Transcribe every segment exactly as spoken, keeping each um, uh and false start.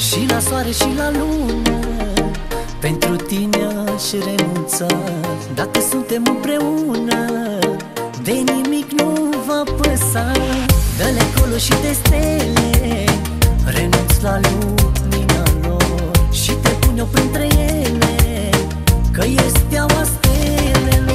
Și la soare și la lună, pentru tine aș renunța. Dacă suntem împreună, de nimic nu va păsa. Dă-le acolo și de stele, renunț la lumina lor și te pun eu printre ele, că e steaua stelelor.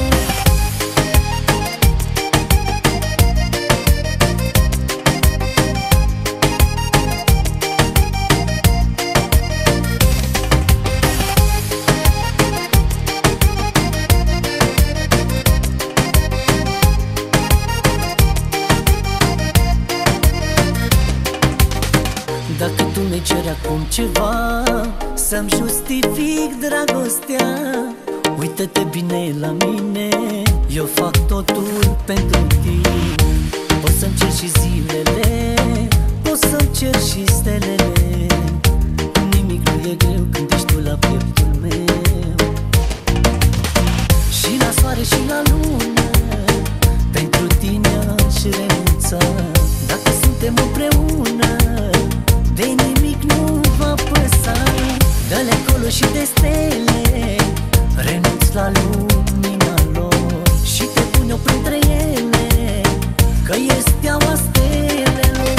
Dacă tu mi ceri acum ceva, să-mi justific dragostea, uită-te bine la mine, eu fac totul pentru tine. Poți să-mi cer și zilele, poți să-mi cer și stelele, nimic nu e greu când ești tu la pieptul meu. Și la soare și la lună, pentru tine aș renunța. Dacă suntem împreună, de nimic nu va păsa. Dă-le acolo și de stele, renunț la lumina lor și te pun eu printre ele, că e steaua stelelor.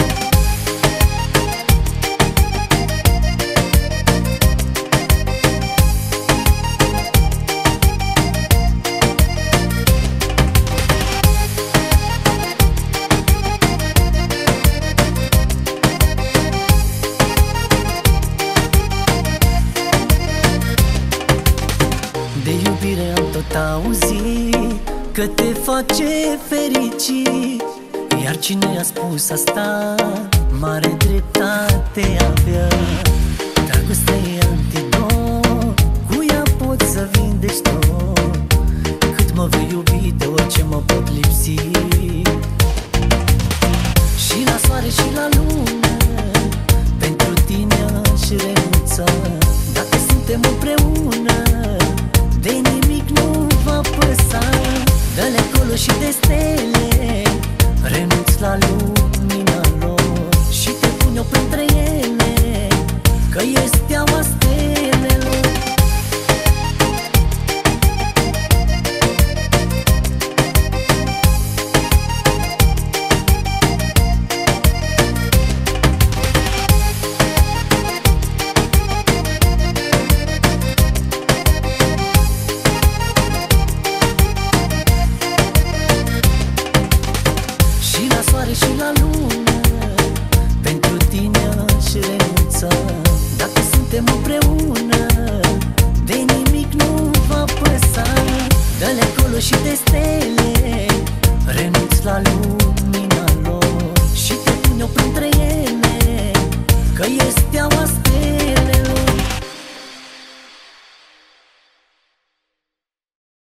De iubire am tot auzit că te face fericit, iar cine a spus asta, mare dreptate avea. Dragostea e antidot, cu ea pot să vindești tot. Cât mă vei iubi, de orice mă pot lipsi. Și la soare și la lună, pentru tine aș renunța. Dacă suntem împreună, de nimic nu va păsa. Dă-le acolo și de stele, renunț la lumina lor și te pun eu printre ele, că e steaua stelelor. Și la lună, pentru tine aș renunța. Dacă suntem împreună, de nimic nu va păsa. Dă-le acolo și de stele,